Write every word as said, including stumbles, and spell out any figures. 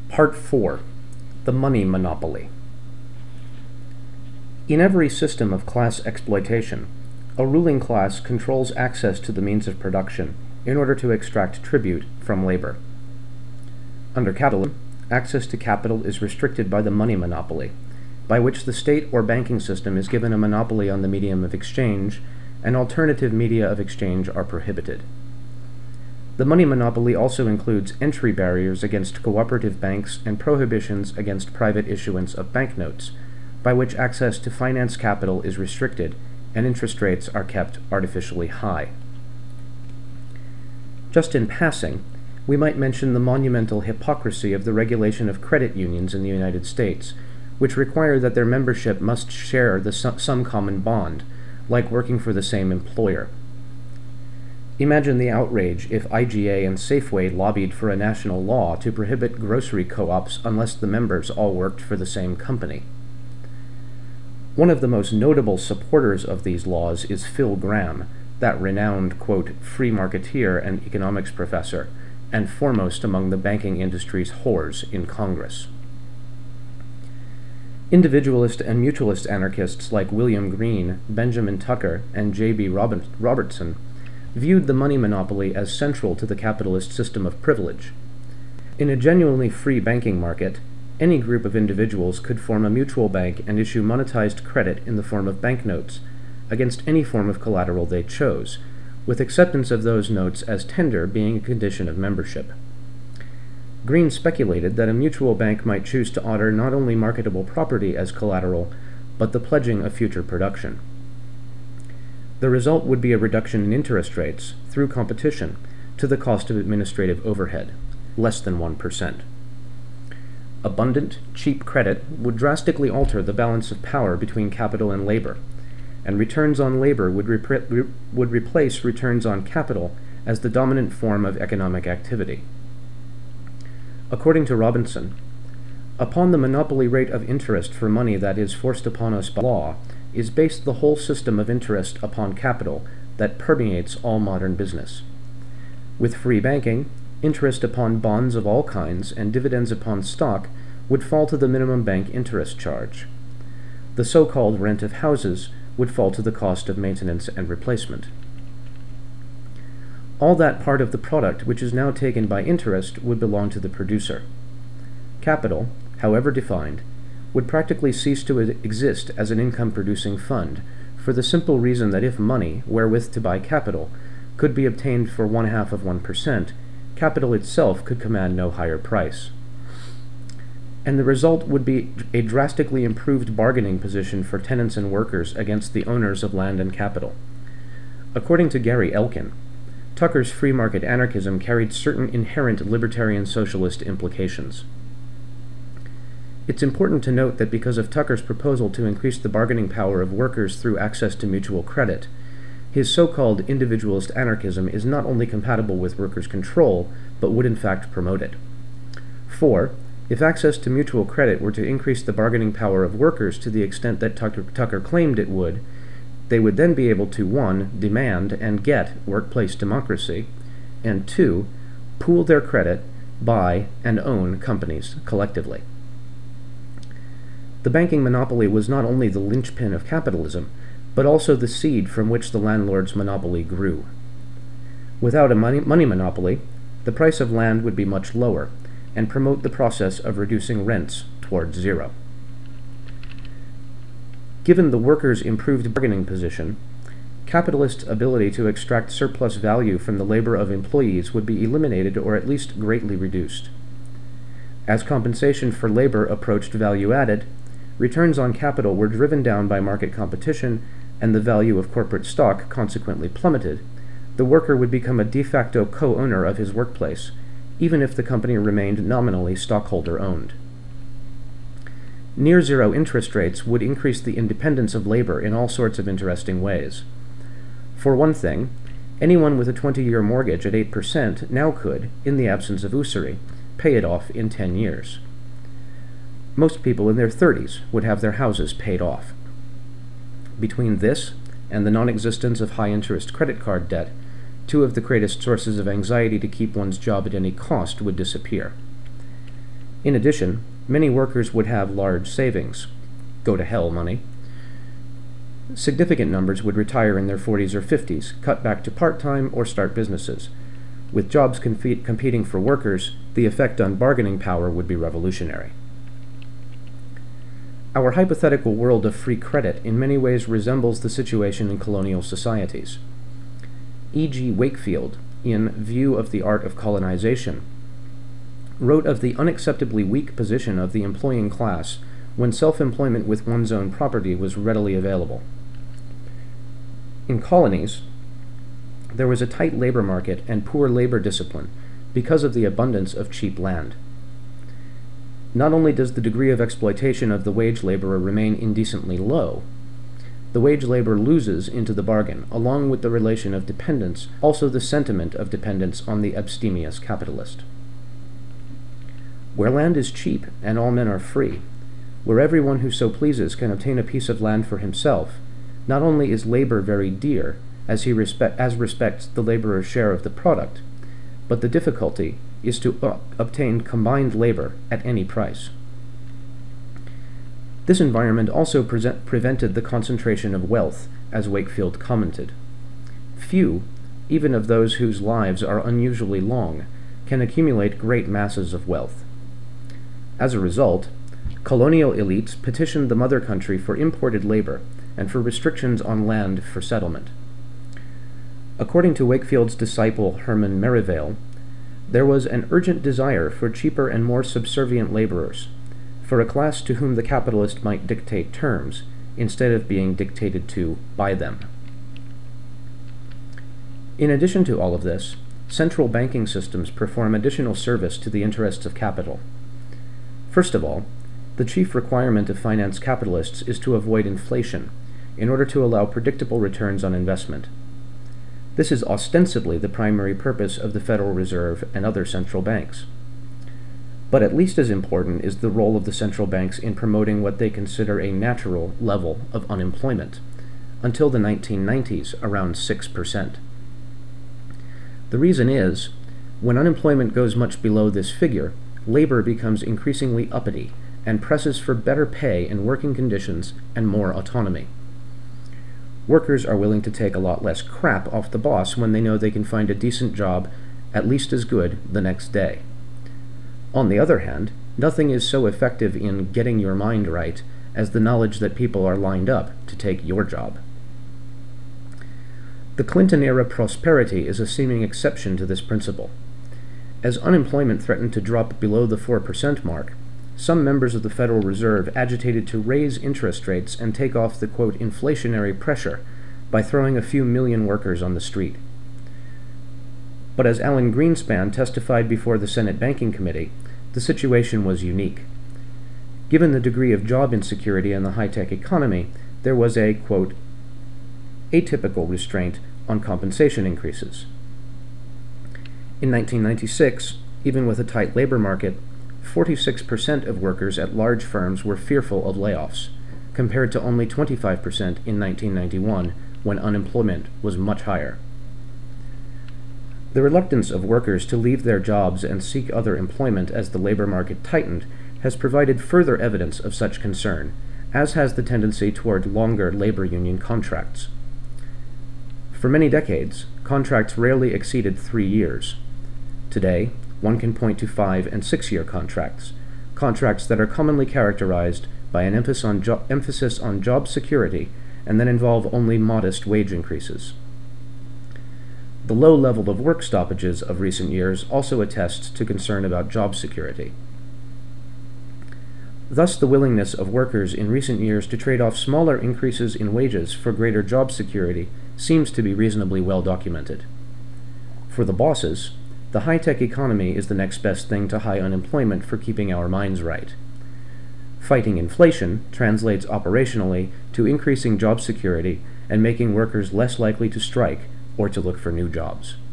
Part four. The Money Monopoly. In every system of class exploitation, a ruling class controls access to the means of production in order to extract tribute from labor. Under capitalism, access to capital is restricted by the money monopoly, by which the state or banking system is given a monopoly on the medium of exchange, and alternative media of exchange are prohibited. The money monopoly also includes entry barriers against cooperative banks and prohibitions against private issuance of banknotes, by which access to finance capital is restricted and interest rates are kept artificially high. Just in passing, we might mention the monumental hypocrisy of the regulation of credit unions in the United States, which require that their membership must share the some common bond, like working for the same employer. Imagine the outrage if I G A and Safeway lobbied for a national law to prohibit grocery co-ops unless the members all worked for the same company. One of the most notable supporters of these laws is Phil Gramm, that renowned, quote, free marketeer and economics professor, and foremost among the banking industry's whores in Congress. Individualist and mutualist anarchists like William Green, Benjamin Tucker, and J B Robertson viewed the money monopoly as central to the capitalist system of privilege. In a genuinely free banking market, any group of individuals could form a mutual bank and issue monetized credit in the form of banknotes against any form of collateral they chose, with acceptance of those notes as tender being a condition of membership. Green speculated that a mutual bank might choose to honor not only marketable property as collateral, but the pledging of future production. The result would be a reduction in interest rates, through competition, to the cost of administrative overhead, less than one percent. Abundant, cheap credit would drastically alter the balance of power between capital and labor, and returns on labor would, repre- re- would replace returns on capital as the dominant form of economic activity. According to Robinson, upon the monopoly rate of interest for money that is forced upon us by law is based the whole system of interest upon capital that permeates all modern business. With free banking, interest upon bonds of all kinds and dividends upon stock would fall to the minimum bank interest charge. The so-called rent of houses would fall to the cost of maintenance and replacement. All that part of the product which is now taken by interest would belong to the producer. Capital, however defined, would practically cease to exist as an income-producing fund, for the simple reason that if money, wherewith to buy capital, could be obtained for one-half of one percent, capital itself could command no higher price. And the result would be a drastically improved bargaining position for tenants and workers against the owners of land and capital. According to Gary Elkin, Tucker's free market anarchism carried certain inherent libertarian socialist implications. It's important to note that because of Tucker's proposal to increase the bargaining power of workers through access to mutual credit, his so-called individualist anarchism is not only compatible with workers' control, but would in fact promote it. For, if access to mutual credit were to increase the bargaining power of workers to the extent that Tucker, Tucker claimed it would, they would then be able to, one, demand and get workplace democracy, and two, pool their credit, buy, and own companies collectively. The banking monopoly was not only the linchpin of capitalism, but also the seed from which the landlord's monopoly grew. Without a money, money monopoly, the price of land would be much lower, and promote the process of reducing rents towards zero. Given the workers' improved bargaining position, capitalists' ability to extract surplus value from the labor of employees would be eliminated or at least greatly reduced. As compensation for labor approached value added, returns on capital were driven down by market competition, and the value of corporate stock consequently plummeted, the worker would become a de facto co-owner of his workplace, even if the company remained nominally stockholder-owned. Near-zero interest rates would increase the independence of labor in all sorts of interesting ways. For one thing, anyone with a twenty-year mortgage at eight percent now could, in the absence of usury, pay it off in ten years. Most people in their thirties would have their houses paid off. Between this and the non-existence of high-interest credit card debt, two of the greatest sources of anxiety to keep one's job at any cost would disappear. In addition, many workers would have large savings, go to hell money. Significant numbers would retire in their forties or fifties, cut back to part-time, or start businesses. With jobs comp- competing for workers, the effect on bargaining power would be revolutionary. Our hypothetical world of free credit in many ways resembles the situation in colonial societies. E G Wakefield, in View of the Art of Colonization, wrote of the unacceptably weak position of the employing class when self-employment with one's own property was readily available. In colonies, there was a tight labor market and poor labor discipline because of the abundance of cheap land. Not only does the degree of exploitation of the wage laborer remain indecently low, the wage laborer loses into the bargain, along with the relation of dependence, also the sentiment of dependence on the abstemious capitalist. Where land is cheap and all men are free, where everyone who so pleases can obtain a piece of land for himself, not only is labor very dear, as he respe- as respects the laborer's share of the product, but the difficulty is to uh, obtain combined labor at any price. This environment also present- prevented the concentration of wealth, as Wakefield commented. Few, even of those whose lives are unusually long, can accumulate great masses of wealth. As a result, colonial elites petitioned the mother country for imported labor and for restrictions on land for settlement. According to Wakefield's disciple Herman Merivale, there was an urgent desire for cheaper and more subservient laborers, for a class to whom the capitalist might dictate terms, instead of being dictated to by them. In addition to all of this, central banking systems perform additional service to the interests of capital. First of all, the chief requirement of finance capitalists is to avoid inflation, in order to allow predictable returns on investment. This is ostensibly the primary purpose of the Federal Reserve and other central banks. But at least as important is the role of the central banks in promoting what they consider a natural level of unemployment, until the nineteen nineties, around six percent. The reason is, when unemployment goes much below this figure, labor becomes increasingly uppity and presses for better pay and working conditions and more autonomy. Workers are willing to take a lot less crap off the boss when they know they can find a decent job, at least as good, the next day. On the other hand, nothing is so effective in getting your mind right as the knowledge that people are lined up to take your job. The Clinton-era prosperity is a seeming exception to this principle. As unemployment threatened to drop below the four percent mark, some members of the Federal Reserve agitated to raise interest rates and take off the, quote, inflationary pressure by throwing a few million workers on the street. But as Alan Greenspan testified before the Senate Banking Committee, the situation was unique. Given the degree of job insecurity in the high-tech economy, there was a, quote, atypical restraint on compensation increases. In nineteen ninety-six, even with a tight labor market, forty-six percent of workers at large firms were fearful of layoffs, compared to only twenty-five percent in nineteen ninety-one, when unemployment was much higher. The reluctance of workers to leave their jobs and seek other employment as the labor market tightened has provided further evidence of such concern, as has the tendency toward longer labor union contracts. For many decades, contracts rarely exceeded three years. Today, one can point to five- and six-year contracts, contracts that are commonly characterized by an emphasis on, jo- emphasis on job security and that involve only modest wage increases. The low level of work stoppages of recent years also attests to concern about job security. Thus, the willingness of workers in recent years to trade off smaller increases in wages for greater job security seems to be reasonably well documented. For the bosses, the high-tech economy is the next best thing to high unemployment for keeping our minds right. Fighting inflation translates operationally to increasing job security and making workers less likely to strike or to look for new jobs.